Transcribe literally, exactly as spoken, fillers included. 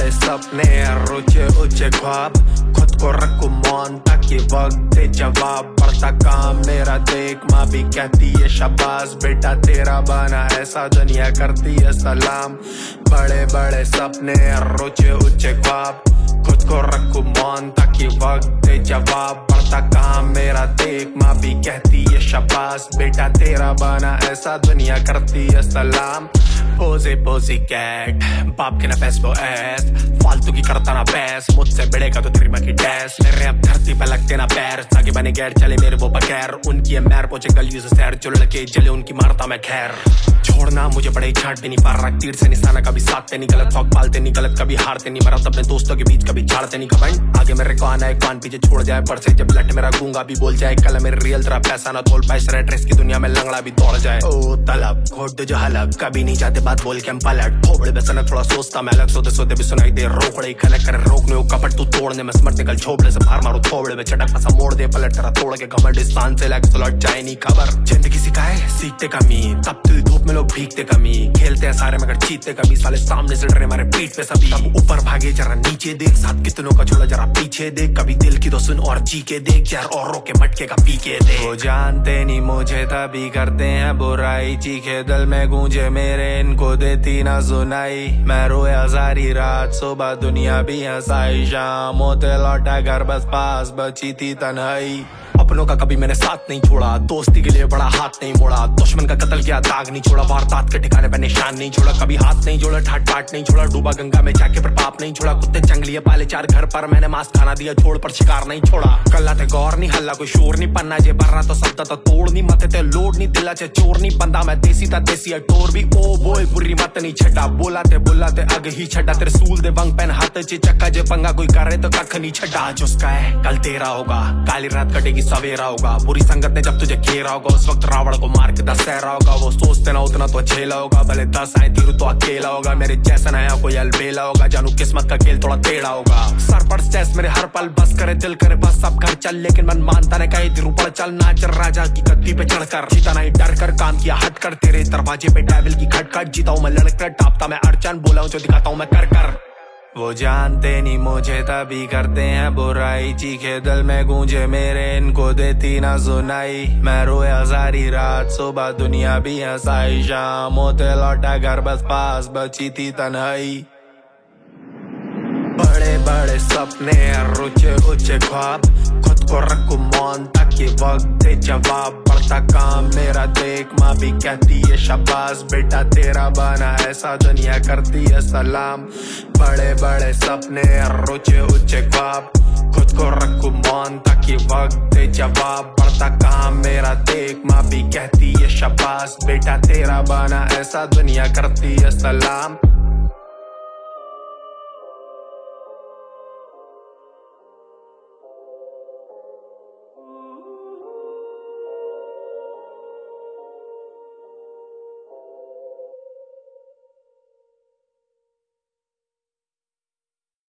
बड़े सपने और ऊंचे ऊंचे ख्वाब, खुद को रखूं मौन ताकि वक्त दे जवाब। बढ़ता काम मेरा देख, माँ भी कहती है शाबाश बेटा तेरा बना ऐसा, दुनिया करती है सलाम। बड़े बड़े सपने और ऊंचे ऊंचे ख्वाब, खुद को रखूं मौन ताकि वक्त दे जवाब। बढ़ता काम मेरा देख, माँ भी कहती है शाबाश बेटा तेरा बना ऐसा, दुनिया करती है सलाम। पोजे पोजी कैट, बाप के ना पैस वो ऐस, फालतू की करता ना पैस, मुझसे बढ़ेगा तो तेरी माँ की डैस। मेरे अब धरती पे लगते ना पैर, ताकि बने गैर चले मेरे वो बगैर। उनकी है मैर पहुंचे गलियों से सैर, जो लड़के जले उनकी मारता मैं खैर। छोड़ना मुझे बड़े छाट भी नहीं पा रहा, तीर से निशाना कभी साधते नहीं, गलत शौक पालते नहीं, गलत कभी हारते नहीं। मरा अपने दोस्तों के बीच कभी झाड़ते नहीं घमंड, आगे मेरे को आना है कान पीछे छोड़ जाए पर से, जब लट मेरा गूंगा भी बोल जाए कल मेरे रियल तेरा पैसा ना तोल पाए। सर ड्रेस की दुनिया में लंगड़ा भी दौड़ जाए। ओ तलब घोट जो हलब, कभी नहीं जाते बात बोल के हम पलट। थोबड़े बेसन थोड़ा सोचता मैं अलग, सोते सोते भी सुनाई दे रोकड़े खनक करे रोकने हो कपट तू तोड़ने में समर्थ निकल छोबड़े से बाहर मारो थोबड़े में चटक फसा मोड़ दे पलट तेरा तोड़ के घमंड इस स्थान से लाके सुलट जाए नहीं खबर। जिंदगी सिखाए सीखते कमी, तब तुझ धूप में लोग भीगते कमी, खेलते हैं सारे मगर जीतते कभी, साले सामने से डरे हमारे पीठ पे सभी। तब ऊपर भागे जरा नीचे देख, साथ कितनों का छोड़ा जरा पीछे देख, कभी दिल की तो सुन और जी के देख, यार और रोके मटके का पी के देख। वो जानते नहीं मुझे तभी करते हैं बुराई, चीखे दिल में गूंजे मेरे इनको देती ना सुनाई। मैं रोया सारी रात सुबह दुनिया भी हंसाई, शाम होते लौटा घर बस पास बची थी तन्हाई। अपनों का कभी मैंने साथ नहीं छोड़ा, दोस्ती के लिए बड़ा हाथ नहीं मोड़ा, दुश्मन का कत्ल किया दाग नहीं छोड़ा, वारदात के ठिकाने पे निशान नहीं छोड़ा, कभी हाथ नहीं जोड़ा ठाट बाट नहीं छोड़ा, डूबा गंगा में जाके पर पाप नहीं छोड़ा। कुत्ते जंगली पाले चार घर पर, मैंने मांस खाना दिया छोड़ पर शिकार नहीं छोड़ा। कल्ला थे गौर नहीं हल्ला कोई शोर नहीं, पन्ना जे भर रहा तो शब्द तो तोड़ नहीं, मथे थे लोड नहीं दिला चे चोर नहीं, बंदा मैं देसी था देसी टोर भी। ओ बोल बुरी मत नहीं छटा, बोला थे बोला थे अग ही छटा, तेरे सूल दे वंग पेन हाथ चे चक्का जे पंगा कोई करे तो कख नहीं छटा। आज उसका है कल तेरा होगा, काली रात कटेगी सवेरा होगा, बुरी संगत ने जब तुझे घेरा होगा, उस वक्त रावण को मार के दशहरा होगा। वो सोचते ना उतना तो झेला होगा, भले दस आए तीर तो अकेला होगा, मेरे जैसा नया कोई अलबेला होगा, जानू किस्मत का खेल थोड़ा टेढ़ा होगा। सर पर स्ट्रेस मेरे हर पल बस करे दिल करे बस सब घर चल, लेकिन मन मानता नहीं कहीं दिल ऊपर चल, नाच राजा की गद्दी पे चढ़कर, जीता नहीं डर कर काम किया हट कर, तेरे दरवाजे पे डेविल की खटखट, जीता हूँ मैं लड़कर टापता मैं अड़चन, बोला हूँ जो दिखाता हूँ मैं कर कर। वो जानते नहीं मुझे तभी करते हैं बुराई, चीखे दिल में गूंजे मेरे इनको देती ना सुनाई। मैं रोया सारी रात सुबह दुनिया भी हंसाई, शाम होते लौटा घर बस पास बची थी तन्हाई। बड़े बड़े सपने और ऊंचे ऊंचे ख्वाब, खुद को रखूं मौन ताकि वक्त दे जवाब। बढ़ता काम मेरा देख, माँ भी कहती है शाबाश बेटा तेरा बना ऐसा, दुनिया करती है सलाम। बड़े बड़े सपने और ऊंचे ऊंचे ख्वाब, खुद को रखूं मौन ताकि वक्त दे जवाब। बढ़ता काम मेरा देख, माँ भी कहती है शाबाश बेटा तेरा बना ऐसा, दुनिया करती है सलाम।